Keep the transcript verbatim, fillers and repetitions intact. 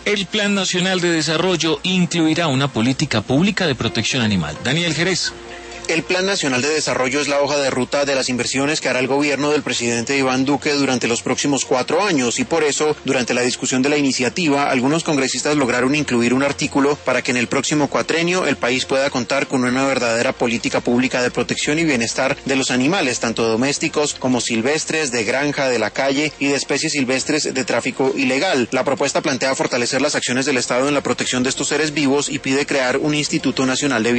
El Plan Nacional de Desarrollo incluirá una política pública de protección animal. Daniel Jerez. El Plan Nacional de Desarrollo es la hoja de ruta de las inversiones que hará el gobierno del presidente Iván Duque durante los próximos cuatro años y por eso, durante la discusión de la iniciativa, algunos congresistas lograron incluir un artículo para que en el próximo cuatrenio el país pueda contar con una verdadera política pública de protección y bienestar de los animales, tanto domésticos como silvestres, de granja, de la calle y de especies silvestres de tráfico ilegal. La propuesta plantea fortalecer las acciones del Estado en la protección de estos seres vivos y pide crear un Instituto Nacional de